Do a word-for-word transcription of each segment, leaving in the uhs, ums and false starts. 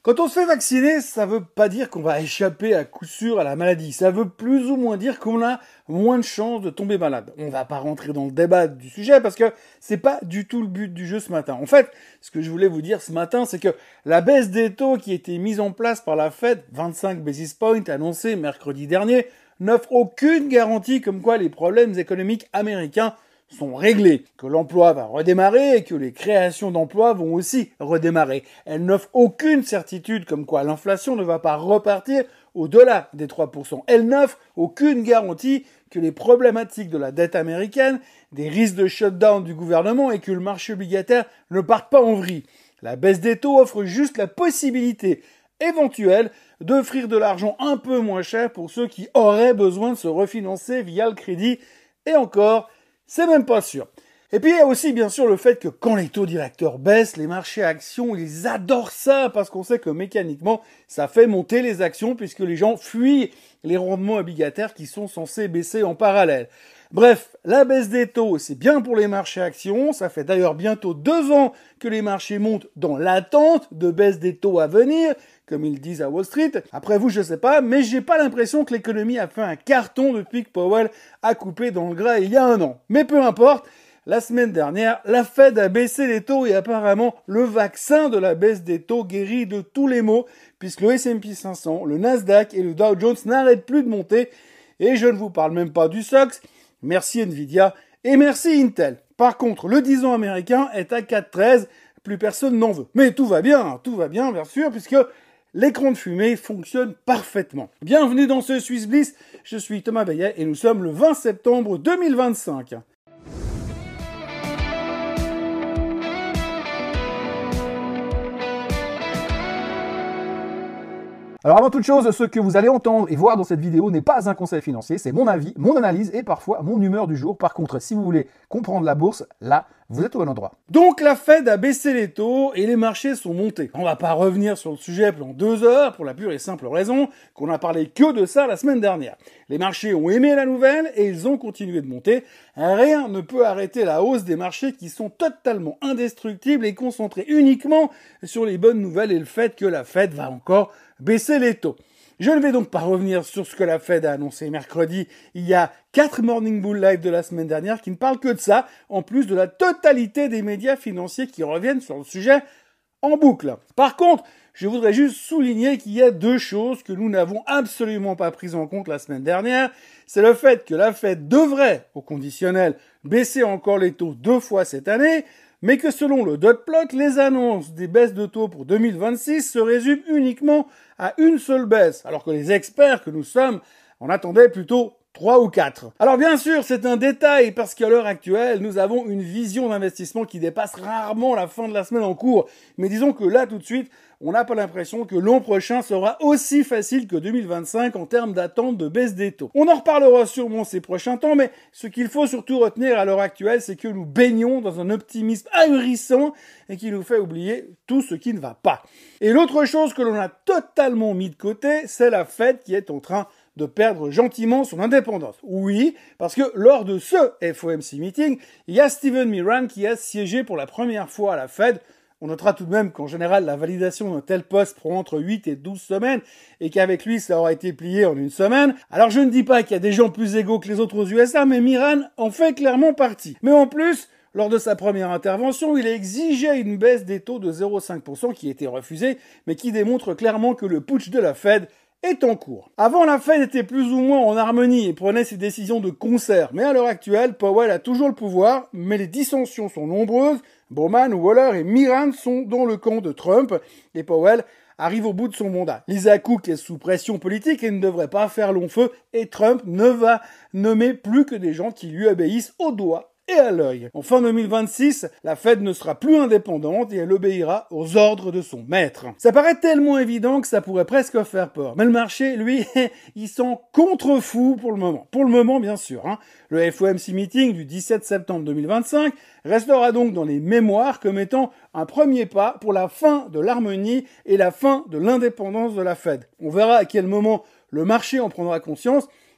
Quand on se fait vacciner, ça veut pas dire qu'on va échapper à coup sûr à la maladie. Ça veut plus ou moins dire qu'on a moins de chances de tomber malade. On va pas rentrer dans le débat du sujet parce que c'est pas du tout le but du jeu ce matin. En fait, ce que je voulais vous dire ce matin, c'est que la baisse des taux qui a été mise en place par la Fed, vingt-cinq basis points annoncés mercredi dernier, n'offre aucune garantie comme quoi les problèmes économiques américains sont réglés, que l'emploi va redémarrer et que les créations d'emplois vont aussi redémarrer. Elle n'offre aucune certitude comme quoi l'inflation ne va pas repartir au-delà des trois pour cent. Elle n'offre aucune garantie que les problématiques de la dette américaine, des risques de shutdown du gouvernement et que le marché obligataire ne parte pas en vrille. La baisse des taux offre juste la possibilité éventuelle d'offrir de l'argent un peu moins cher pour ceux qui auraient besoin de se refinancer via le crédit. Et encore, c'est même pas sûr. Et puis il y a aussi bien sûr le fait que quand les taux directeurs baissent, les marchés actions, ils adorent ça parce qu'on sait que mécaniquement, ça fait monter les actions puisque les gens fuient les rendements obligataires qui sont censés baisser en parallèle. Bref, la baisse des taux, c'est bien pour les marchés actions. Ça fait d'ailleurs bientôt deux ans que les marchés montent dans l'attente de baisse des taux à venir, comme ils disent à Wall Street. Après vous, je sais pas, mais j'ai pas l'impression que l'économie a fait un carton depuis que Powell a coupé dans le gras il y a un an. Mais peu importe, la semaine dernière, la Fed a baissé les taux et apparemment le vaccin de la baisse des taux guérit de tous les maux, puisque le S and P cinq cents, le Nasdaq et le Dow Jones n'arrêtent plus de monter. Et je ne vous parle même pas du S O X. Merci Nvidia et merci Intel. Par contre, le dix ans américain est à quatre virgule treize, plus personne n'en veut. Mais tout va bien, tout va bien bien sûr, puisque l'écran de fumée fonctionne parfaitement. Bienvenue dans ce Swiss Bliss, je suis Thomas Bayet et nous sommes le vingt septembre deux mille vingt-cinq. Alors avant toute chose, ce que vous allez entendre et voir dans cette vidéo n'est pas un conseil financier, c'est mon avis, mon analyse et parfois mon humeur du jour. Par contre, si vous voulez comprendre la bourse, là, vous êtes au bon endroit. Donc la Fed a baissé les taux et les marchés sont montés. On va pas revenir sur le sujet pendant deux heures pour la pure et simple raison qu'on a parlé que de ça la semaine dernière. Les marchés ont aimé la nouvelle et ils ont continué de monter. Rien ne peut arrêter la hausse des marchés qui sont totalement indestructibles et concentrés uniquement sur les bonnes nouvelles et le fait que la Fed va encore baisser les taux. Je ne vais donc pas revenir sur ce que la Fed a annoncé mercredi. Il y a quatre Morning Bull Live de la semaine dernière qui ne parlent que de ça, en plus de la totalité des médias financiers qui reviennent sur le sujet en boucle. Par contre, je voudrais juste souligner qu'il y a deux choses que nous n'avons absolument pas prises en compte la semaine dernière. C'est le fait que la Fed devrait, au conditionnel, baisser encore les taux deux fois cette année, mais que selon le dot plot, les annonces des baisses de taux pour deux mille vingt-six se résument uniquement à une seule baisse, alors que les experts que nous sommes en attendaient plutôt trois ou quatre. Alors bien sûr, c'est un détail parce qu'à l'heure actuelle, nous avons une vision d'investissement qui dépasse rarement la fin de la semaine en cours. Mais disons que là, tout de suite, on n'a pas l'impression que l'an prochain sera aussi facile que deux mille vingt-cinq en termes d'attente de baisse des taux. On en reparlera sûrement ces prochains temps, mais ce qu'il faut surtout retenir à l'heure actuelle, c'est que nous baignons dans un optimisme ahurissant et qui nous fait oublier tout ce qui ne va pas. Et l'autre chose que l'on a totalement mis de côté, c'est la Fed qui est en train de perdre gentiment son indépendance. Oui, parce que lors de ce F O M C meeting, il y a Steven Miran qui a siégé pour la première fois à la Fed. On notera tout de même qu'en général, la validation d'un tel poste prend entre huit et douze semaines et qu'avec lui, ça aura été plié en une semaine. Alors je ne dis pas qu'il y a des gens plus égaux que les autres aux U S A, mais Miran en fait clairement partie. Mais en plus, lors de sa première intervention, il a exigé une baisse des taux de zéro virgule cinq pour cent qui a été refusée, mais qui démontre clairement que le putsch de la Fed est en cours. Avant, la Fed était plus ou moins en harmonie et prenait ses décisions de concert. Mais à l'heure actuelle, Powell a toujours le pouvoir, mais les dissensions sont nombreuses. Bowman, Waller et Miran sont dans le camp de Trump et Powell arrive au bout de son mandat. Lisa Cook est sous pression politique et ne devrait pas faire long feu et Trump ne va nommer plus que des gens qui lui obéissent au doigt et à l'œil. En fin deux mille vingt-six, la Fed ne sera plus indépendante et elle obéira aux ordres de son maître. Ça paraît tellement évident que ça pourrait presque faire peur. Mais le marché, lui, il s'en contrefou pour le moment. Pour le moment, bien sûr. Hein. Le F O M C meeting du dix-sept septembre deux mille vingt-cinq restera donc dans les mémoires comme étant un premier pas pour la fin de l'harmonie et la fin de l'indépendance de la Fed. On verra à quel moment le marché en prendra conscience.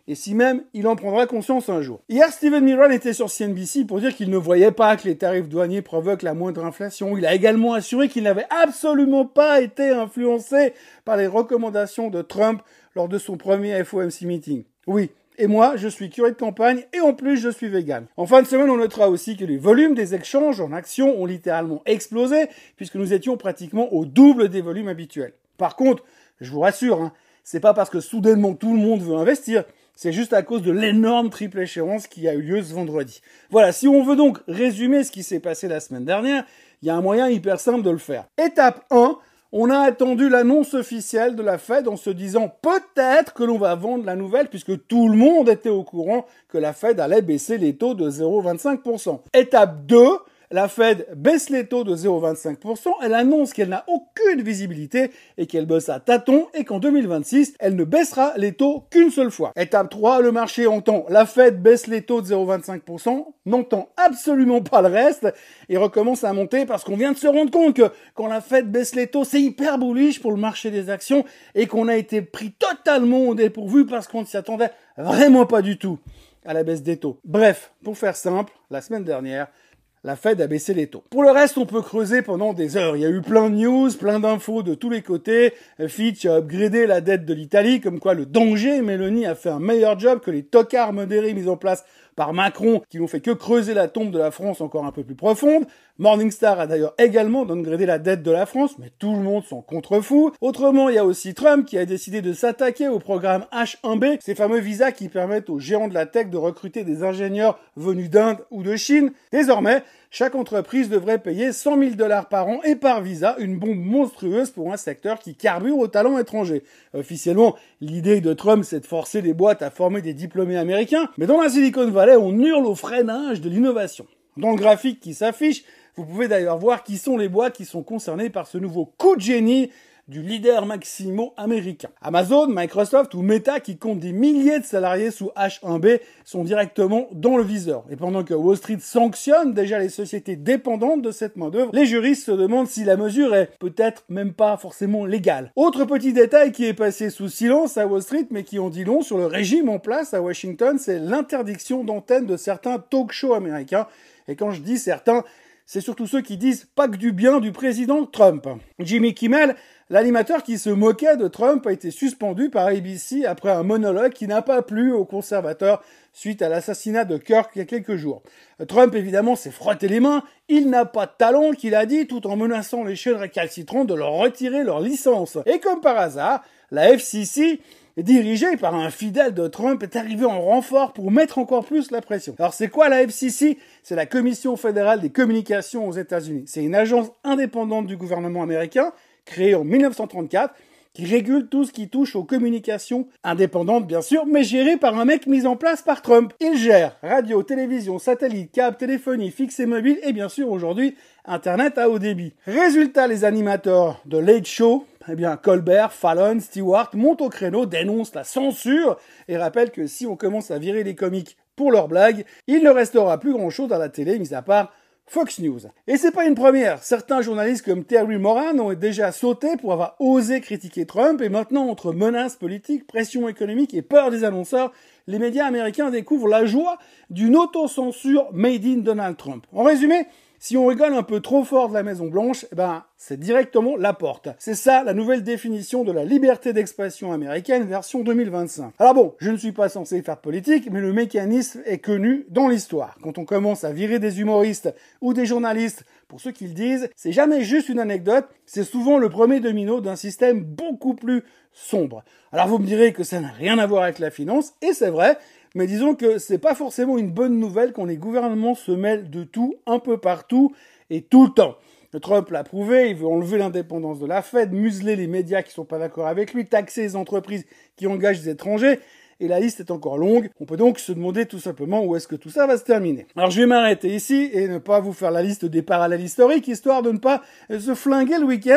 et si même il en prendra conscience un jour. Hier, Steven Miran était sur C N B C pour dire qu'il ne voyait pas que les tarifs douaniers provoquent la moindre inflation. Il a également assuré qu'il n'avait absolument pas été influencé par les recommandations de Trump lors de son premier F O M C meeting. Oui. Et moi, je suis curé de campagne et en plus, je suis vegan. En fin de semaine, on notera aussi que les volumes des échanges en actions ont littéralement explosé puisque nous étions pratiquement au double des volumes habituels. Par contre, je vous rassure, hein, c'est pas parce que soudainement tout le monde veut investir, c'est juste à cause de l'énorme triple échéance qui a eu lieu ce vendredi. Voilà, si on veut donc résumer ce qui s'est passé la semaine dernière, il y a un moyen hyper simple de le faire. Étape un, on a attendu l'annonce officielle de la Fed en se disant peut-être que l'on va vendre la nouvelle puisque tout le monde était au courant que la Fed allait baisser les taux de zéro virgule vingt-cinq pour cent. Étape deux, la Fed baisse les taux de zéro virgule vingt-cinq pour cent, elle annonce qu'elle n'a aucune visibilité et qu'elle bosse à tâtons et qu'en deux mille vingt-six, elle ne baissera les taux qu'une seule fois. Étape trois, le marché entend la Fed baisse les taux de zéro virgule vingt-cinq pour cent, n'entend absolument pas le reste et recommence à monter parce qu'on vient de se rendre compte que quand la Fed baisse les taux, c'est hyper bullish pour le marché des actions et qu'on a été pris totalement au dépourvu parce qu'on ne s'y attendait vraiment pas du tout à la baisse des taux. Bref, pour faire simple, la semaine dernière, la Fed a baissé les taux. Pour le reste, on peut creuser pendant des heures. Il y a eu plein de news, plein d'infos de tous les côtés. Fitch a upgradé la dette de l'Italie, comme quoi le danger, Meloni a fait un meilleur job que les tocards modérés mis en place par Macron, qui n'ont fait que creuser la tombe de la France encore un peu plus profonde. Morningstar a d'ailleurs également downgradé la dette de la France, mais tout le monde s'en contrefout. Autrement, il y a aussi Trump qui a décidé de s'attaquer au programme H un B, ces fameux visas qui permettent aux géants de la tech de recruter des ingénieurs venus d'Inde ou de Chine. Désormais, chaque entreprise devrait payer cent mille dollars par an et par visa, une bombe monstrueuse pour un secteur qui carbure au talent étranger. Officiellement, l'idée de Trump, c'est de forcer les boîtes à former des diplômés américains, mais dans la Silicon Valley, on hurle au freinage de l'innovation. Dans le graphique qui s'affiche, vous pouvez d'ailleurs voir qui sont les boîtes qui sont concernées par ce nouveau coup de génie du leader maximo américain. Amazon, Microsoft ou Meta, qui comptent des milliers de salariés sous H un B, sont directement dans le viseur. Et pendant que Wall Street sanctionne déjà les sociétés dépendantes de cette main-d'œuvre, les juristes se demandent si la mesure est peut-être même pas forcément légale. Autre petit détail qui est passé sous silence à Wall Street, mais qui en dit long sur le régime en place à Washington, c'est l'interdiction d'antenne de certains talk-shows américains. Et quand je dis certains, c'est surtout ceux qui disent pas que du bien du président Trump. Jimmy Kimmel, l'animateur qui se moquait de Trump, a été suspendu par A B C après un monologue qui n'a pas plu aux conservateurs suite à l'assassinat de Kirk il y a quelques jours. Trump, évidemment, s'est frotté les mains. Il n'a pas de talent, qu'il a dit, tout en menaçant les chaînes récalcitrantes de leur retirer leur licence. Et comme par hasard, la F C C, dirigée par un fidèle de Trump, est arrivée en renfort pour mettre encore plus la pression. Alors c'est quoi la F C C? C'est la Commission fédérale des communications aux États-Unis. C'est une agence indépendante du gouvernement américain, créée en mille neuf cent trente-quatre, qui régule tout ce qui touche aux communications indépendantes, bien sûr, mais gérée par un mec mis en place par Trump. Il gère radio, télévision, satellite, câble, téléphonie, fixe et mobile, et bien sûr, aujourd'hui, Internet à haut débit. Résultat, les animateurs de Late Show, eh bien, Colbert, Fallon, Stewart montent au créneau, dénoncent la censure, et rappellent que si on commence à virer les comiques pour leurs blagues, il ne restera plus grand-chose à la télé, mis à part Fox News. Et c'est pas une première. Certains journalistes comme Terry Moran ont déjà sauté pour avoir osé critiquer Trump et maintenant, entre menaces politiques, pression économique et peur des annonceurs, les médias américains découvrent la joie d'une autocensure made in Donald Trump. En résumé, si on rigole un peu trop fort de la Maison Blanche, eh ben, c'est directement la porte. C'est ça la nouvelle définition de la liberté d'expression américaine version deux mille vingt-cinq. Alors bon, je ne suis pas censé faire de politique, mais le mécanisme est connu dans l'histoire. Quand on commence à virer des humoristes ou des journalistes pour ce qu'ils disent, c'est jamais juste une anecdote, c'est souvent le premier domino d'un système beaucoup plus sombre. Alors vous me direz que ça n'a rien à voir avec la finance, et c'est vrai, mais disons que c'est pas forcément une bonne nouvelle quand les gouvernements se mêlent de tout, un peu partout, et tout le temps. Trump l'a prouvé, il veut enlever l'indépendance de la Fed, museler les médias qui sont pas d'accord avec lui, taxer les entreprises qui engagent des étrangers, et la liste est encore longue. On peut donc se demander tout simplement où est-ce que tout ça va se terminer. Alors je vais m'arrêter ici et ne pas vous faire la liste des parallèles historiques, histoire de ne pas se flinguer le week-end,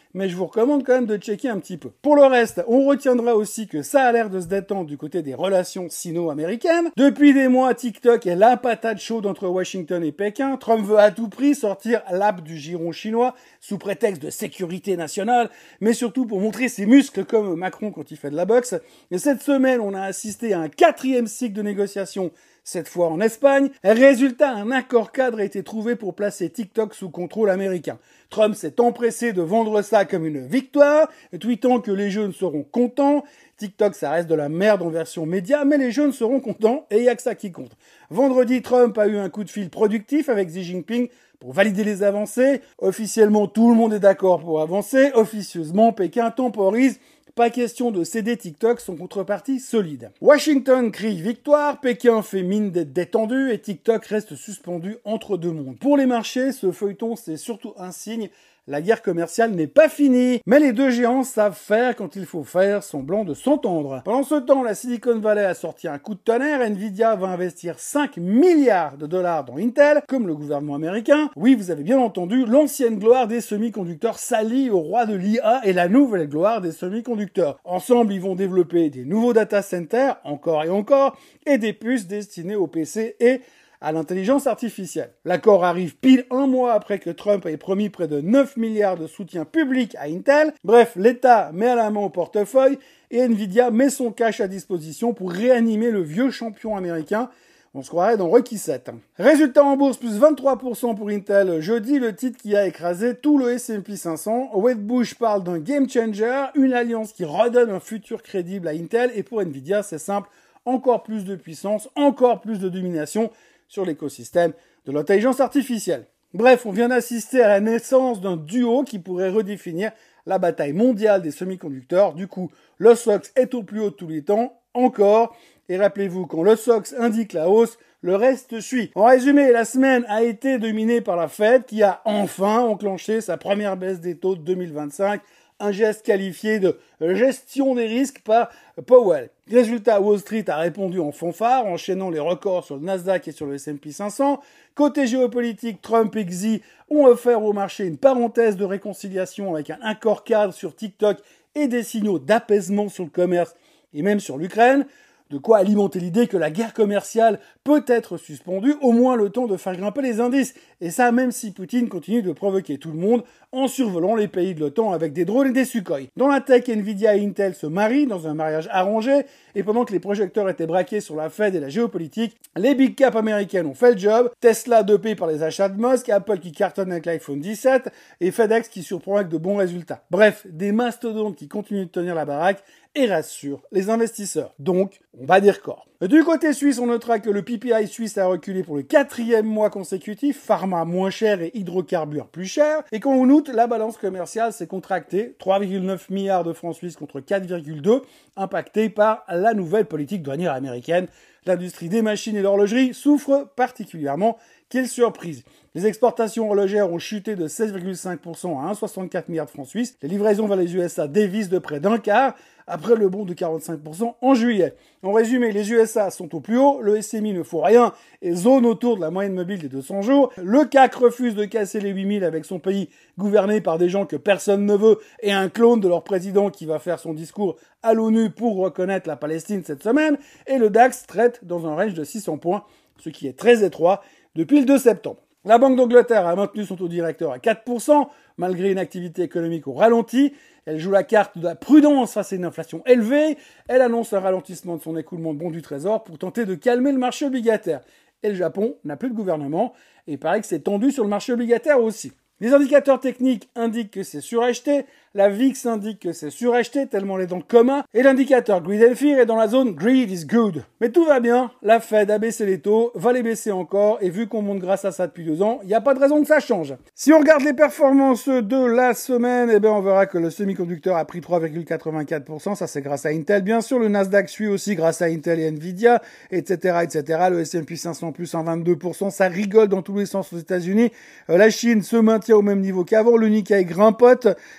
mais je vous recommande quand même de checker un petit peu. Pour le reste, on retiendra aussi que ça a l'air de se détendre du côté des relations sino-américaines. Depuis des mois, TikTok est la patate chaude entre Washington et Pékin. Trump veut à tout prix sortir l'app du giron chinois sous prétexte de sécurité nationale, mais surtout pour montrer ses muscles comme Macron quand il fait de la boxe. Et cette semaine, on a assisté à un quatrième cycle de négociations, cette fois en Espagne. Résultat, un accord cadre a été trouvé pour placer TikTok sous contrôle américain. Trump s'est empressé de vendre ça comme une victoire, tweetant que les jeunes seront contents. TikTok, ça reste de la merde en version média, mais les jeunes seront contents et il n'y a que ça qui compte. Vendredi, Trump a eu un coup de fil productif avec Xi Jinping pour valider les avancées. Officiellement, tout le monde est d'accord pour avancer. Officieusement, Pékin temporise. Pas question de céder TikTok son contrepartie solide. Washington crie victoire, Pékin fait mine d'être détendu et TikTok reste suspendu entre deux mondes. Pour les marchés, ce feuilleton, c'est surtout un signe. La guerre commerciale n'est pas finie, mais les deux géants savent faire quand il faut faire semblant de s'entendre. Pendant ce temps, la Silicon Valley a sorti un coup de tonnerre. Nvidia va investir cinq milliards de dollars dans Intel, comme le gouvernement américain. Oui, vous avez bien entendu, l'ancienne gloire des semi-conducteurs s'allie au roi de l'I A et la nouvelle gloire des semi-conducteurs. Ensemble, ils vont développer des nouveaux data centers, encore et encore, et des puces destinées aux P C et à l'intelligence artificielle. L'accord arrive pile un mois après que Trump ait promis près de neuf milliards de soutien public à Intel. Bref, l'État met à la main au portefeuille et Nvidia met son cash à disposition pour réanimer le vieux champion américain. On se croirait dans Rocky sept. Résultat en bourse, plus vingt-trois pour cent pour Intel. Jeudi, le titre qui a écrasé tout le S and P cinq cents. Wedbush parle d'un game changer, une alliance qui redonne un futur crédible à Intel. Et pour Nvidia, c'est simple, encore plus de puissance, encore plus de domination sur l'écosystème de l'intelligence artificielle. Bref, on vient d'assister à la naissance d'un duo qui pourrait redéfinir la bataille mondiale des semi-conducteurs. Du coup, le S O X est au plus haut de tous les temps, encore. Et rappelez-vous, quand le S O X indique la hausse, le reste suit. En résumé, la semaine a été dominée par la Fed qui a enfin enclenché sa première baisse des taux de deux mille vingt-cinq, un geste qualifié de gestion des risques par Powell. Résultat, Wall Street a répondu en fanfare, enchaînant les records sur le Nasdaq et sur le S and P cinq cents. Côté géopolitique, Trump et Xi ont offert au marché une parenthèse de réconciliation avec un accord cadre sur TikTok et des signaux d'apaisement sur le commerce et même sur l'Ukraine. De quoi alimenter l'idée que la guerre commerciale peut être suspendue, au moins le temps de faire grimper les indices. Et ça, même si Poutine continue de provoquer tout le monde en survolant les pays de l'OTAN avec des drones et des Sukhoi. Dans la tech, Nvidia et Intel se marient dans un mariage arrangé, et pendant que les projecteurs étaient braqués sur la Fed et la géopolitique, les big caps américaines ont fait le job. Tesla dopé par les achats de Musk, Apple qui cartonne avec l'iPhone dix-sept, et FedEx qui surprend avec de bons résultats. Bref, des mastodontes qui continuent de tenir la baraque et rassurent les investisseurs. Donc, on bat des records. Du côté suisse, on notera que le P P I suisse a reculé pour le quatrième mois consécutif, pharma moins cher et hydrocarbures plus cher. Et quand on août, la balance commerciale s'est contractée, trois virgule neuf milliards de francs suisses contre quatre virgule deux, impactée par la nouvelle politique douanière américaine. L'industrie des machines et l'horlogerie souffre particulièrement. Quelle surprise! Les exportations horlogères ont chuté de seize virgule cinq pour cent à un virgule soixante-quatre milliards de francs suisses. Les livraisons vers les U S A dévissent de près d'un quart, après le bond de quarante-cinq pour cent en juillet. En résumé, les U S A sont au plus haut, le S M I ne faut rien et zone autour de la moyenne mobile des deux cents jours. Le C A C refuse de casser les huit mille avec son pays gouverné par des gens que personne ne veut et un clone de leur président qui va faire son discours à l'ONU pour reconnaître la Palestine cette semaine. Et le DAX traite dans un range de six cents points, ce qui est très étroit depuis le deux septembre. La Banque d'Angleterre a maintenu son taux directeur à quatre pour cent, malgré une activité économique au ralenti. Elle joue la carte de la prudence face à une inflation élevée. Elle annonce un ralentissement de son écoulement de bons du Trésor pour tenter de calmer le marché obligataire. Et le Japon n'a plus de gouvernement, et il paraît que c'est tendu sur le marché obligataire aussi. Les indicateurs techniques indiquent que c'est suracheté, la V I X indique que c'est suracheté tellement elle est dans le coma, et l'indicateur Greed and Fear est dans la zone Greed is good. Mais tout va bien, la Fed a baissé les taux, va les baisser encore, et vu qu'on monte grâce à ça depuis deux ans, il n'y a pas de raison que ça change. Si on regarde les performances de la semaine, eh ben on verra que le semi-conducteur a pris trois virgule quatre-vingt-quatre pour cent, ça c'est grâce à Intel bien sûr, le Nasdaq suit aussi grâce à Intel et Nvidia, et cetera, et cetera. Le S and P cinq cents plus cent vingt-deux pour cent, ça rigole dans tous les sens aux États-Unis. Euh, la Chine se maintient au même niveau qu'avant, le Nikkei grimpote, et puis autre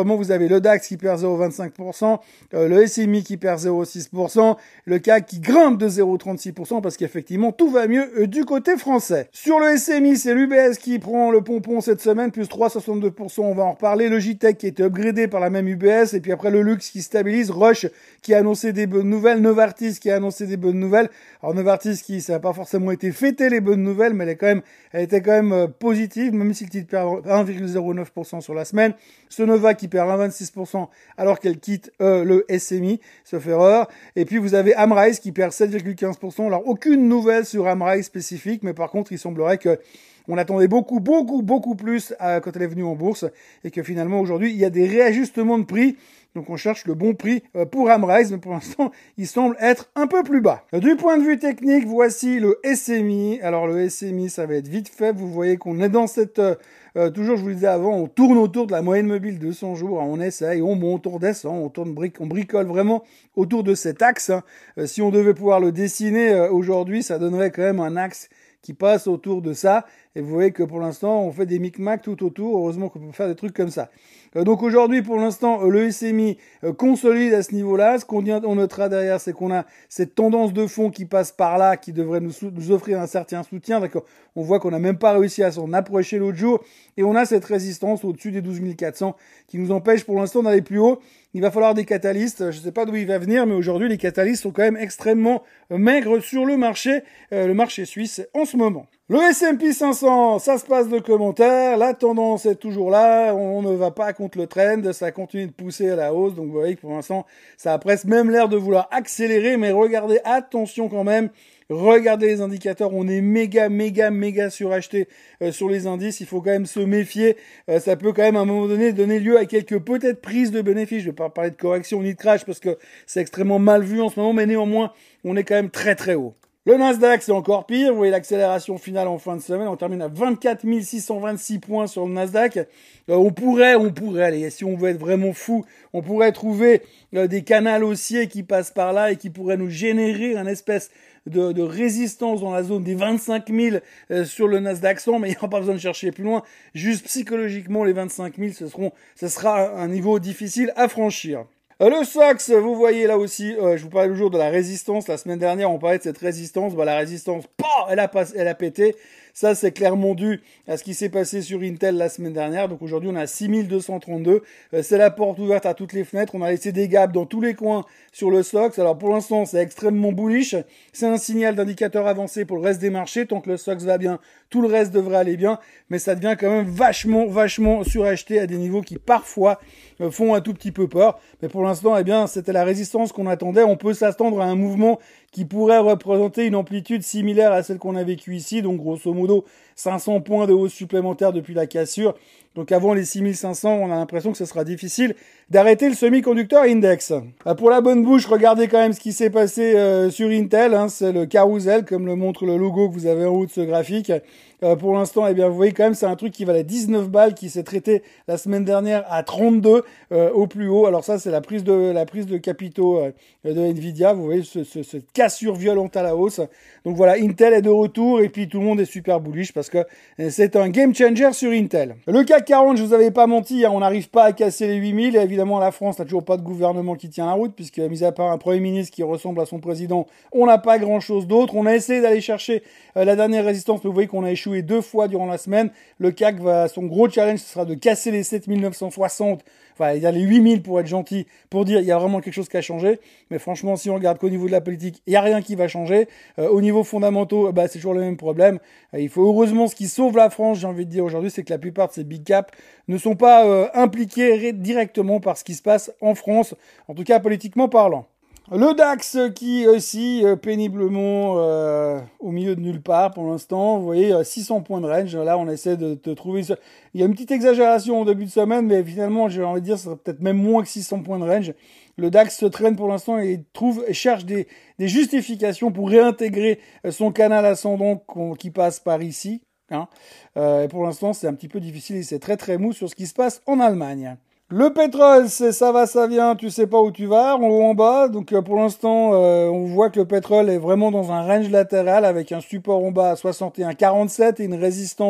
autrement, vous avez le DAX qui perd zéro virgule vingt-cinq pour cent, euh, le S M I qui perd zéro virgule six pour cent, le C A C qui grimpe de zéro virgule trente-six pour cent parce qu'effectivement, tout va mieux euh, du côté français. Sur le S M I, c'est l'U B S qui prend le pompon cette semaine, plus trois virgule soixante-deux pour cent, on va en reparler. Le J T E C qui a été upgradé par la même U B S, et puis après le Luxe qui stabilise, Roche qui a annoncé des bonnes nouvelles, Novartis qui a annoncé des bonnes nouvelles. Alors Novartis qui, ça n'a pas forcément été fêté les bonnes nouvelles, mais elle est quand même, elle était quand même euh, positive, même si le titre perd un virgule zéro neuf pour cent sur la semaine. Sonova qui perd un virgule vingt-six pour cent alors qu'elle quitte euh, le S M I, sauf erreur. Et puis vous avez Amrise qui perd sept virgule quinze pour cent. Alors aucune nouvelle sur Amrise spécifique, mais par contre il semblerait que on attendait beaucoup, beaucoup, beaucoup plus à, quand elle est venue en bourse, et que finalement aujourd'hui il y a des réajustements de prix. Donc on cherche le bon prix pour Amrise, mais pour l'instant, il semble être un peu plus bas. Du point de vue technique, voici le S M I. Alors le S M I, ça va être vite fait. Vous voyez qu'on est dans cette... Euh, toujours, je vous le disais avant, on tourne autour de la moyenne mobile de cent jours. On essaye, on monte, on redescend, on tourne, on bricole vraiment autour de cet axe. Hein. Euh, si on devait pouvoir le dessiner euh, aujourd'hui, ça donnerait quand même un axe qui passe autour de ça. Et vous voyez que pour l'instant, on fait des micmacs tout autour. Heureusement qu'on peut faire des trucs comme ça. Euh, donc aujourd'hui, pour l'instant, le S M I euh, consolide à ce niveau-là. Ce qu'on on notera derrière, c'est qu'on a cette tendance de fond qui passe par là, qui devrait nous, nous offrir un certain soutien. D'accord. On voit qu'on n'a même pas réussi à s'en approcher l'autre jour. Et on a cette résistance au-dessus des douze mille quatre cents qui nous empêche pour l'instant d'aller plus haut. Il va falloir des catalystes. Je ne sais pas d'où il va venir, mais aujourd'hui, les catalystes sont quand même extrêmement maigres sur le marché, euh, le marché suisse en ce moment. Le S and P cinq cents, ça se passe de commentaires. La tendance est toujours là. On ne va pas contre le trend. Ça continue de pousser à la hausse. Donc, vous voyez que pour l'instant, ça a presque même l'air de vouloir accélérer. Mais regardez, attention quand même. Regardez les indicateurs, on est méga, méga, méga suracheté euh, sur les indices. Il faut quand même se méfier. Euh, ça peut quand même à un moment donné donner lieu à quelques peut-être prises de bénéfices. Je ne vais pas parler de correction ni de crash parce que c'est extrêmement mal vu en ce moment, mais néanmoins, on est quand même très très haut. Le Nasdaq, c'est encore pire. Vous voyez l'accélération finale en fin de semaine. On termine à vingt-quatre mille six cent vingt-six points sur le Nasdaq. Euh, on pourrait, on pourrait, allez, si on veut être vraiment fou, on pourrait trouver euh, des canaux haussiers qui passent par là et qui pourraient nous générer un espèce de, de résistance dans la zone des vingt-cinq mille euh, sur le Nasdaq cent, mais il n'y aura pas besoin de chercher plus loin. Juste psychologiquement, les vingt-cinq mille, ce seront, ce sera un niveau difficile à franchir. Le S O X, vous voyez là aussi, euh, je vous parlais le jour de la résistance. La semaine dernière, on parlait de cette résistance. Bah, la résistance, bah, elle a pas, elle a pété. Ça, c'est clairement dû à ce qui s'est passé sur Intel la semaine dernière. Donc aujourd'hui, on a six mille deux cent trente-deux. Euh, c'est la porte ouverte à toutes les fenêtres. On a laissé des gaps dans tous les coins sur le S O X. Alors pour l'instant, c'est extrêmement bullish. C'est un signal d'indicateur avancé pour le reste des marchés. Tant que le S O X va bien, tout le reste devrait aller bien. Mais ça devient quand même vachement, vachement suracheté à des niveaux qui parfois euh, font un tout petit peu peur. Mais pour l'instant, eh bien, c'était la résistance qu'on attendait. On peut s'attendre à un mouvement qui pourrait représenter une amplitude similaire à celle qu'on a vécue ici. Donc grosso modo, cinq cents points de hausse supplémentaire depuis la cassure. Donc avant les six mille cinq cents, on a l'impression que ce sera difficile d'arrêter le semi-conducteur index. Euh, pour la bonne bouche, regardez quand même ce qui s'est passé euh, sur Intel. Hein, c'est le carrousel, comme le montre le logo que vous avez en haut de ce graphique. Euh, pour l'instant, eh bien, vous voyez quand même, c'est un truc qui valait dix-neuf balles, qui s'est traité la semaine dernière à trente-deux euh, au plus haut. Alors ça, c'est la prise de la prise de capitaux euh, de Nvidia. Vous voyez ce, ce, cette cassure violente à la hausse. Donc voilà, Intel est de retour et puis tout le monde est super bullish parce que euh, c'est un game changer sur Intel. Le C A C quarante, je vous avais pas menti, hein, on n'arrive pas à casser les huit mille. Et évidemment, la France n'a toujours pas de gouvernement qui tient la route puisque, mis à part un Premier ministre qui ressemble à son président, on n'a pas grand-chose d'autre. On a essayé d'aller chercher euh, la dernière résistance, mais vous voyez qu'on a échoué deux fois durant la semaine. Le C A C va, son gros challenge, ce sera de casser les sept mille neuf cent soixante. Enfin, il y a les huit mille pour être gentil, pour dire il y a vraiment quelque chose qui a changé. Mais franchement, si on regarde qu'au niveau de la politique, il n'y a rien qui va changer. Euh, au niveau fondamentaux, bah, c'est toujours le même problème. Euh, il faut heureusement, ce qui sauve la France, j'ai envie de dire aujourd'hui, c'est que la plupart de ces big caps ne sont pas euh, impliqués directement par ce qui se passe en France, en tout cas politiquement parlant. Le DAX qui aussi euh, péniblement euh, au milieu de nulle part pour l'instant. Vous voyez, euh, six cents points de range. Là, on essaie de, de trouver... Ce... Il y a une petite exagération au début de semaine, mais finalement, j'ai envie de dire, ça serait peut-être même moins que six cents points de range. Le DAX se traîne pour l'instant et trouve, et cherche des, des justifications pour réintégrer son canal ascendant qui passe par ici. Hein. Euh, et pour l'instant, c'est un petit peu difficile et c'est très très mou sur ce qui se passe en Allemagne. Le pétrole, c'est ça va, ça vient, tu sais pas où tu vas, en haut, en bas. Donc euh, pour l'instant, euh, on voit que le pétrole est vraiment dans un range latéral avec un support en bas à soixante et un virgule quarante-sept et une résistance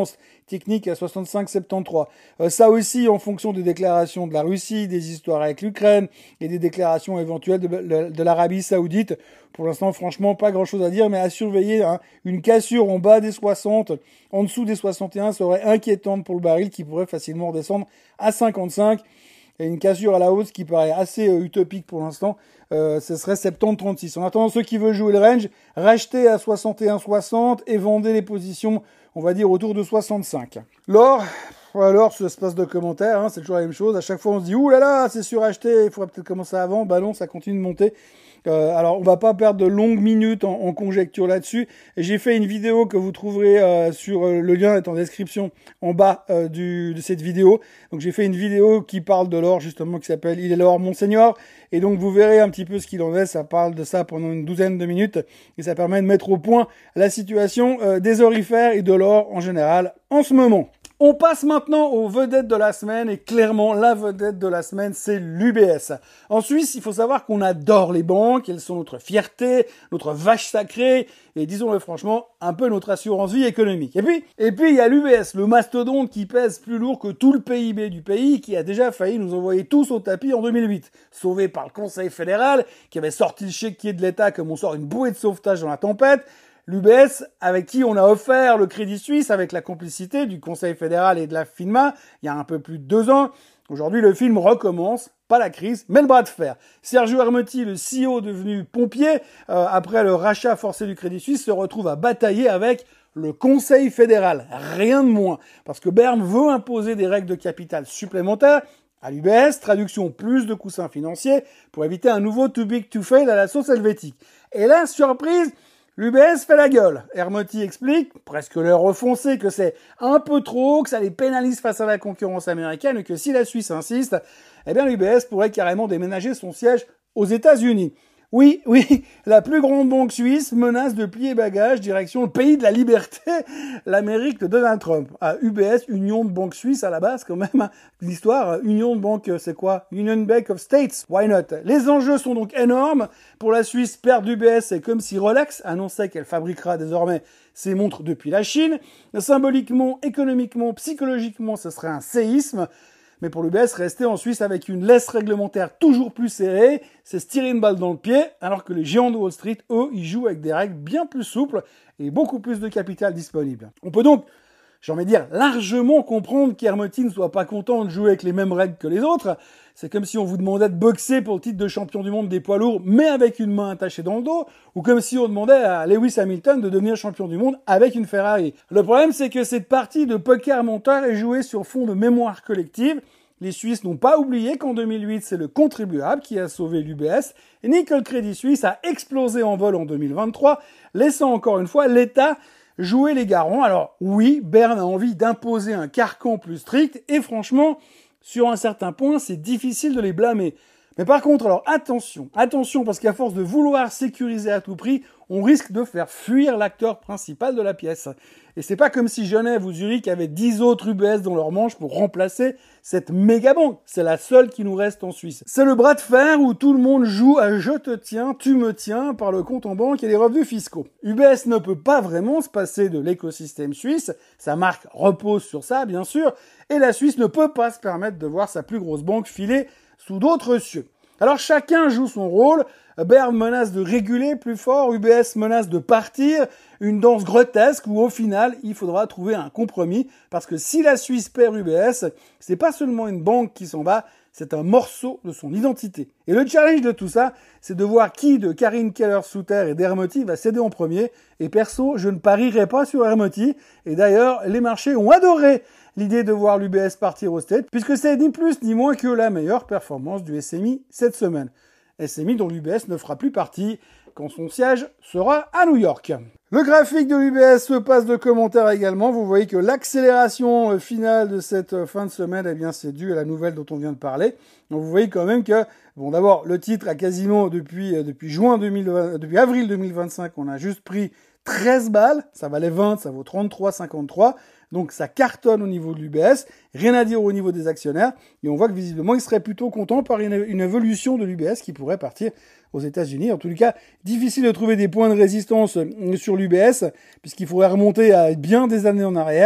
technique à soixante-cinq soixante-treize. Euh, ça aussi en fonction des déclarations de la Russie, des histoires avec l'Ukraine et des déclarations éventuelles de, de, de l'Arabie Saoudite. Pour l'instant, franchement, pas grand-chose à dire, mais à surveiller. Hein. Une cassure en bas des soixante, en dessous des soixante et un serait inquiétante pour le baril qui pourrait facilement redescendre à cinquante-cinq. Et une cassure à la hausse qui paraît assez euh, utopique pour l'instant, euh, ce serait soixante-dix trente-six. En attendant, ceux qui veulent jouer le range, rachetez à soixante et un soixante et vendez les positions, on va dire, autour de soixante-cinq. L'or, alors, ce espace de commentaires, hein, c'est toujours la même chose. À chaque fois, on se dit, ouh là là, c'est suracheté, il faudrait peut-être commencer avant. Bah non, ça continue de monter. Euh, alors, on va pas perdre de longues minutes en, en conjecture là-dessus. Et j'ai fait une vidéo que vous trouverez euh, sur euh, le lien est en description en bas euh, du, de cette vidéo. Donc, j'ai fait une vidéo qui parle de l'or justement, qui s'appelle Il est l'or, Monseigneur. Et donc, vous verrez un petit peu ce qu'il en est. Ça parle de ça pendant une douzaine de minutes et ça permet de mettre au point la situation euh, des orifères et de l'or en général en ce moment. On passe maintenant aux vedettes de la semaine et clairement la vedette de la semaine c'est l'U B S. En Suisse, il faut savoir qu'on adore les banques, elles sont notre fierté, notre vache sacrée et disons-le franchement, un peu notre assurance vie économique. Et puis, et puis il y a l'U B S, le mastodonte qui pèse plus lourd que tout le P I B du pays, qui a déjà failli nous envoyer tous au tapis en deux mille huit. Sauvé par le Conseil fédéral, qui avait sorti le chéquier de l'État comme on sort une bouée de sauvetage dans la tempête. L'U B S, avec qui on a offert le Crédit Suisse avec la complicité du Conseil fédéral et de la FINMA, il y a un peu plus de deux ans. Aujourd'hui, le film recommence, pas la crise, mais le bras de fer. Sergio Ermotti, le C E O devenu pompier, euh, après le rachat forcé du Crédit Suisse, se retrouve à batailler avec le Conseil fédéral. Rien de moins. Parce que Berne veut imposer des règles de capital supplémentaires à l'U B S, traduction plus de coussins financiers, pour éviter un nouveau too big to fail à la sauce helvétique. Et là, surprise, l'U B S fait la gueule. Ermotti explique, presque leur refoncé, que c'est un peu trop, que ça les pénalise face à la concurrence américaine et que si la Suisse insiste, eh bien l'U B S pourrait carrément déménager son siège aux États-Unis. Oui, oui, la plus grande banque suisse menace de plier bagages direction le pays de la liberté, l'Amérique de Donald Trump. À U B S, Union de Banque Suisse à la base quand même, l'histoire, Union de Banque, c'est quoi? Union Bank of States, why not? Les enjeux sont donc énormes. Pour la Suisse, perdre d'U B S, c'est comme si Rolex annonçait qu'elle fabriquera désormais ses montres depuis la Chine. Symboliquement, économiquement, psychologiquement, ce serait un séisme. Mais pour l'U B S, rester en Suisse avec une laisse réglementaire toujours plus serrée, c'est se tirer une balle dans le pied, alors que les géants de Wall Street, eux, ils jouent avec des règles bien plus souples et beaucoup plus de capital disponible. On peut donc, j'ai envie de dire, largement comprendre qu'Ermotti ne soit pas content de jouer avec les mêmes règles que les autres. C'est comme si on vous demandait de boxer pour le titre de champion du monde des poids lourds, mais avec une main attachée dans le dos, ou comme si on demandait à Lewis Hamilton de devenir champion du monde avec une Ferrari. Le problème, c'est que cette partie de poker mental est jouée sur fond de mémoire collective. Les Suisses n'ont pas oublié qu'en deux mille huit, c'est le contribuable qui a sauvé l'U B S, ni que le Crédit Suisse a explosé en vol en deux mille vingt-trois, laissant encore une fois l'État jouer les garants. Alors oui, Berne a envie d'imposer un carcan plus strict, et franchement, sur un certain point, c'est difficile de les blâmer. Mais par contre, alors attention, attention, parce qu'à force de vouloir sécuriser à tout prix, on risque de faire fuir l'acteur principal de la pièce. Et c'est pas comme si Genève ou Zurich avaient dix autres U B S dans leur manche pour remplacer cette méga banque. C'est la seule qui nous reste en Suisse. C'est le bras de fer où tout le monde joue à je te tiens, tu me tiens par le compte en banque et les revenus fiscaux. U B S ne peut pas vraiment se passer de l'écosystème suisse. Sa marque repose sur ça, bien sûr. Et la Suisse ne peut pas se permettre de voir sa plus grosse banque filer sous d'autres cieux. Alors chacun joue son rôle. Berne menace de réguler plus fort, U B S menace de partir, une danse grotesque où au final il faudra trouver un compromis parce que si la Suisse perd U B S, c'est pas seulement une banque qui s'en va, c'est un morceau de son identité. Et le challenge de tout ça, c'est de voir qui de Karine Keller-Souter et d'Ermotti va céder en premier. Et perso, je ne parierai pas sur Ermotti. Et d'ailleurs, les marchés ont adoré l'idée de voir l'U B S partir au States, puisque c'est ni plus ni moins que la meilleure performance du S M I cette semaine. S M I dont l'U B S ne fera plus partie quand son siège sera à New York. Le graphique de l'U B S se passe de commentaires également. Vous voyez que l'accélération finale de cette fin de semaine, eh bien, c'est dû à la nouvelle dont on vient de parler. Donc, vous voyez quand même que, bon, d'abord, le titre a quasiment, depuis, depuis juin deux mille vingt, depuis avril deux mille vingt-cinq, on a juste pris treize balles. Ça valait vingt, ça vaut trente-trois cinquante-trois. Donc, ça cartonne au niveau de l'U B S. Rien à dire au niveau des actionnaires. Et on voit que, visiblement, ils seraient plutôt contents par une, une évolution de l'U B S qui pourrait partir aux États-Unis. En tout cas, difficile de trouver des points de résistance sur l'U B S, puisqu'il faudrait remonter à bien des années en arrière.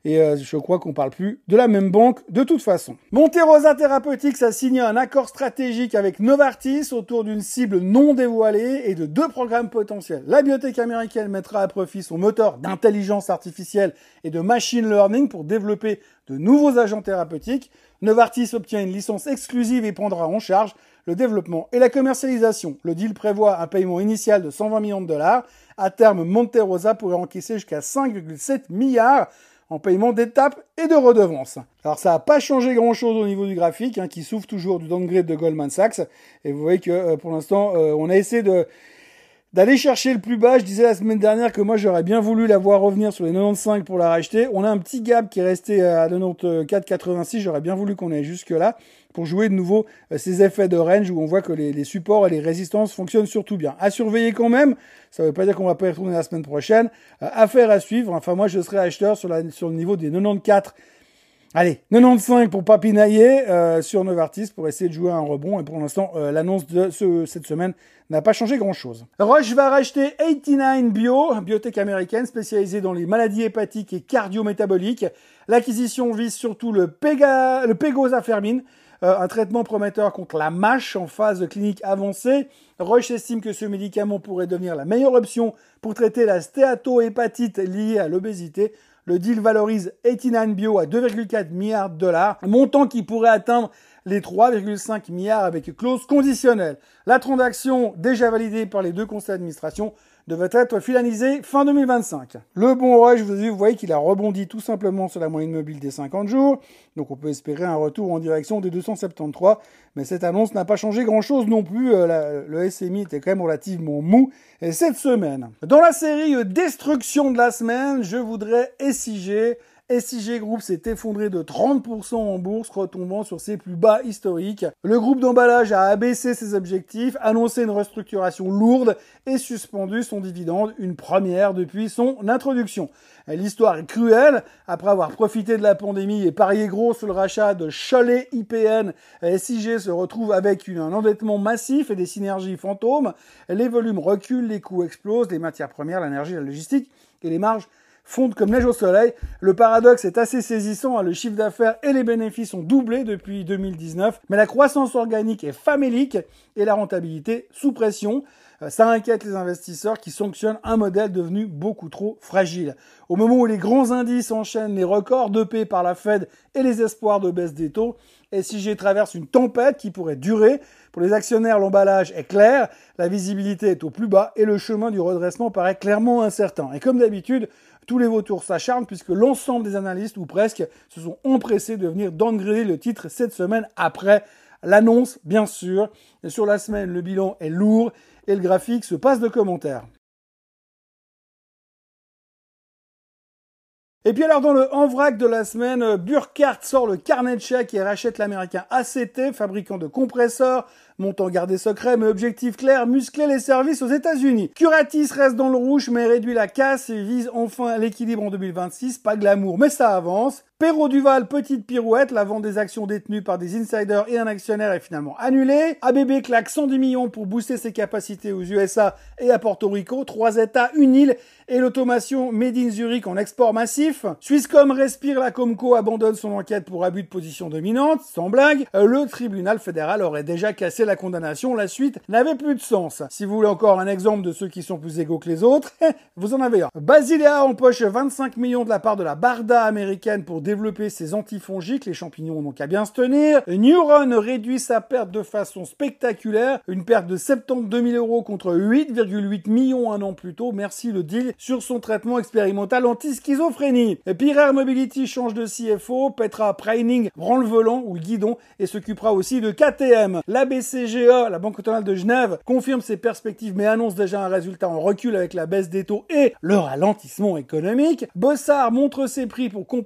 et euh, je crois qu'on parle plus de la même banque de toute façon. Monte Rosa Therapeutics a signé un accord stratégique avec Novartis autour d'une cible non dévoilée et de deux programmes potentiels. La biotech américaine mettra à profit son moteur d'intelligence artificielle et de machine learning pour développer de nouveaux agents thérapeutiques. Novartis obtient une licence exclusive et prendra en charge le développement et la commercialisation. Le deal prévoit un paiement initial de cent vingt millions de dollars. À terme, Monte Rosa pourrait encaisser jusqu'à cinq virgule sept milliards en paiement d'étapes et de redevances. Alors ça n'a pas changé grand-chose au niveau du graphique, hein, qui souffre toujours du downgrade de Goldman Sachs. Et vous voyez que euh, pour l'instant, euh, on a essayé de d'aller chercher le plus bas. Je disais la semaine dernière que moi j'aurais bien voulu la voir revenir sur les quatre-vingt-quinze pour la racheter. On a un petit gap qui est resté à quatre-vingt-quatorze virgule quatre-vingt-six. J'aurais bien voulu qu'on aille jusque là pour jouer de nouveau euh, ces effets de range où on voit que les, les supports et les résistances fonctionnent surtout bien. À surveiller quand même. Ça ne veut pas dire qu'on va pas y retourner la semaine prochaine. Euh, affaire à suivre. Enfin moi je serai acheteur sur, la, sur le niveau des quatre-vingt-quatorze. Allez, quatre-vingt-quinze pour pas pinailler euh, sur Novartis pour essayer de jouer un rebond. Et pour l'instant, euh, l'annonce de ce, cette semaine n'a pas changé grand-chose. Roche va racheter quatre-vingt-dix-neuf Bio, biotech américaine spécialisée dans les maladies hépatiques et cardio-métaboliques. L'acquisition vise surtout le, Pega, le Pegozafermin, euh, un traitement prometteur contre la mâche en phase clinique avancée. Roche estime que ce médicament pourrait devenir la meilleure option pour traiter la stéatohépatite liée à l'obésité. Le deal valorise quatre-vingt-dix-neuf Bio à deux virgule quatre milliards de dollars, montant qui pourrait atteindre les trois virgule cinq milliards avec clause conditionnelle. La transaction, déjà validée par les deux conseils d'administration, devrait être finalisée fin deux mille vingt-cinq. Le bon Roche, vous voyez qu'il a rebondi tout simplement sur la moyenne mobile des cinquante jours, donc on peut espérer un retour en direction des deux cent soixante-treize, mais cette annonce n'a pas changé grand-chose non plus. La, le S M I était quand même relativement mou cette semaine. Dans la série Destruction de la semaine, je voudrais S I G. S I G Group s'est effondré de trente pour cent en bourse, retombant sur ses plus bas historiques. Le groupe d'emballage a abaissé ses objectifs, annoncé une restructuration lourde et suspendu son dividende, une première depuis son introduction. L'histoire est cruelle. Après avoir profité de la pandémie et parié gros sur le rachat de Cholet I P N, S I G se retrouve avec une, un endettement massif et des synergies fantômes. Les volumes reculent, les coûts explosent, les matières premières, l'énergie, la logistique et les marges fondent comme neige au soleil. Le paradoxe est assez saisissant, hein. Le chiffre d'affaires et les bénéfices ont doublé depuis deux mille dix-neuf, mais la croissance organique est famélique et la rentabilité sous pression. Ça inquiète les investisseurs qui sanctionnent un modèle devenu beaucoup trop fragile. Au moment où les grands indices enchaînent les records dopés par la Fed et les espoirs de baisse des taux, S I G traverse une tempête qui pourrait durer. Pour les actionnaires, l'emballage est clair, la visibilité est au plus bas et le chemin du redressement paraît clairement incertain. Et comme d'habitude, tous les vautours s'acharnent puisque l'ensemble des analystes, ou presque, se sont empressés de venir downgrader le titre cette semaine après l'annonce, bien sûr. Et sur la semaine, le bilan est lourd et le graphique se passe de commentaires. Et puis alors dans le en vrac de la semaine, Burkhardt sort le carnet de chèques et rachète l'américain A C T, fabricant de compresseurs, montant gardé secret, mais objectif clair, muscler les services aux États-Unis. Curatis reste dans le rouge, mais réduit la casse et vise enfin l'équilibre en deux mille vingt-six. Pas glamour, mais ça avance. Perrault Duval, petite pirouette, la vente des actions détenues par des insiders et un actionnaire est finalement annulée. A B B claque cent dix millions pour booster ses capacités aux U S A et à Porto Rico. Trois États, une île et l'automation Made in Zurich en export massif. Swisscom respire, la Comco abandonne son enquête pour abus de position dominante. Sans blague, le tribunal fédéral aurait déjà cassé la condamnation. La suite n'avait plus de sens. Si vous voulez encore un exemple de ceux qui sont plus égaux que les autres, vous en avez un. Basilea empoche vingt-cinq millions de la part de la Barda américaine pour développer ses antifongiques, les champignons n'ont qu'à bien se tenir. Neuron réduit sa perte de façon spectaculaire, une perte de soixante-douze mille euros contre huit virgule huit millions un an plus tôt. Merci le deal sur son traitement expérimental anti-schizophrénie. Pierre Mobility change de C F O, Petra Preining rend le volant ou le guidon et s'occupera aussi de K T M. La B C G E, la Banque cantonale de Genève, confirme ses perspectives mais annonce déjà un résultat en recul avec la baisse des taux et le ralentissement économique. Bossard montre ses prix pour compenser les droits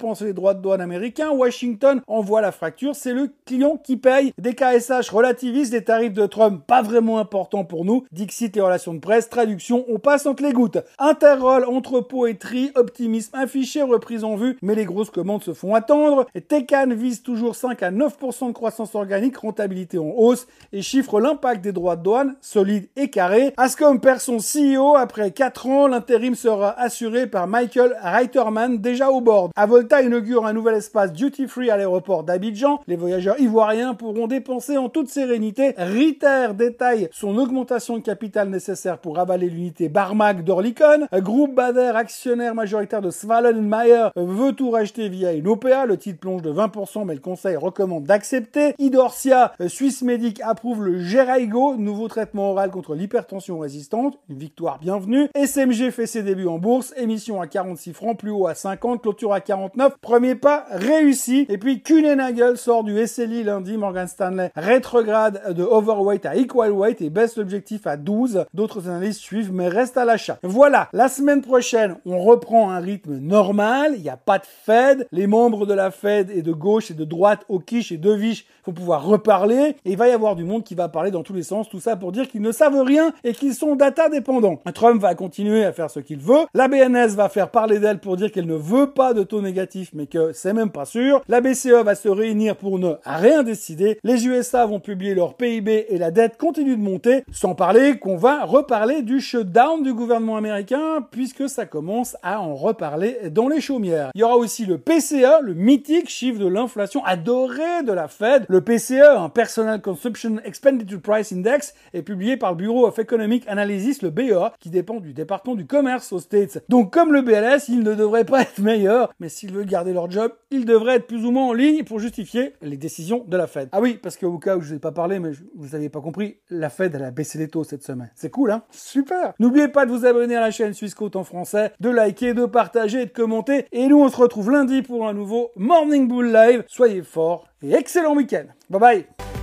droits de douane américains, Washington envoie la fracture, c'est le client qui paye. D K S H relativise les tarifs de Trump, pas vraiment importants pour nous. Dixit les relations de presse, traduction, on passe entre les gouttes. Interroll, entrepôt et tri, optimisme affiché, reprise en vue, mais les grosses commandes se font attendre. Et Tecan vise toujours cinq à neuf pour cent de croissance organique, rentabilité en hausse, et chiffre l'impact des droits de douane, solide et carré. Ascom perd son C E O après quatre ans, l'intérim sera assuré par Michael Reiterman, déjà au board. Avolta inaugure un nouvel espace duty-free à l'aéroport d'Abidjan. Les voyageurs ivoiriens pourront dépenser en toute sérénité. Ritter détaille son augmentation de capital nécessaire pour avaler l'unité Barmag d'Orlikon. Groupe Bader, actionnaire majoritaire de Swallen-Mayer, veut tout racheter via une O P A. Le titre plonge de vingt pour cent, mais le conseil recommande d'accepter. Idorsia, Swissmedic approuve le Jeraygo, nouveau traitement oral contre l'hypertension résistante. Une victoire bienvenue. S M G fait ses débuts en bourse. Émission à quarante-six francs, plus haut à cinquante, clôture à quarante-neuf. Premier pas réussi. Et puis Kuehne+Nagel sort du S L I lundi. Morgan Stanley rétrograde de overweight à equal weight et baisse l'objectif à douze. D'autres analystes suivent, mais restent à l'achat. Voilà, la semaine prochaine, on reprend un rythme normal. Il n'y a pas de Fed. Les membres de la Fed et de gauche et de droite, au quiche et de viche, faut pouvoir reparler. Et il va y avoir du monde qui va parler dans tous les sens. Tout ça pour dire qu'ils ne savent rien et qu'ils sont data dépendants. Trump va continuer à faire ce qu'il veut. La B N S va faire parler d'elle pour dire qu'elle ne veut pas de taux négatif, mais que c'est même pas sûr. La B C E va se réunir pour ne rien décider. Les U S A vont publier leur P I B et la dette continue de monter. Sans parler qu'on va reparler du shutdown du gouvernement américain, puisque ça commence à en reparler dans les chaumières. Il y aura aussi le P C E, le mythique chiffre de l'inflation adoré de la Fed. Le P C E, un Personal Consumption Expenditure Price Index, est publié par le Bureau of Economic Analysis, le B E A, qui dépend du département du commerce aux States. Donc comme le B L S, il ne devrait pas être meilleur, mais s'ils veulent garder leur job, ils devraient être plus ou moins en ligne pour justifier les décisions de la Fed. Ah oui, parce qu'au cas où je vous ai pas parlé, mais vous n'aviez pas compris, la Fed, elle a baissé les taux cette semaine. C'est cool, hein? Super! N'oubliez pas de vous abonner à la chaîne Swissquote en français, de liker, de partager et de commenter. Et nous, on se retrouve lundi pour un nouveau Morning Bull Live. Soyez forts et excellent week-end. Bye bye!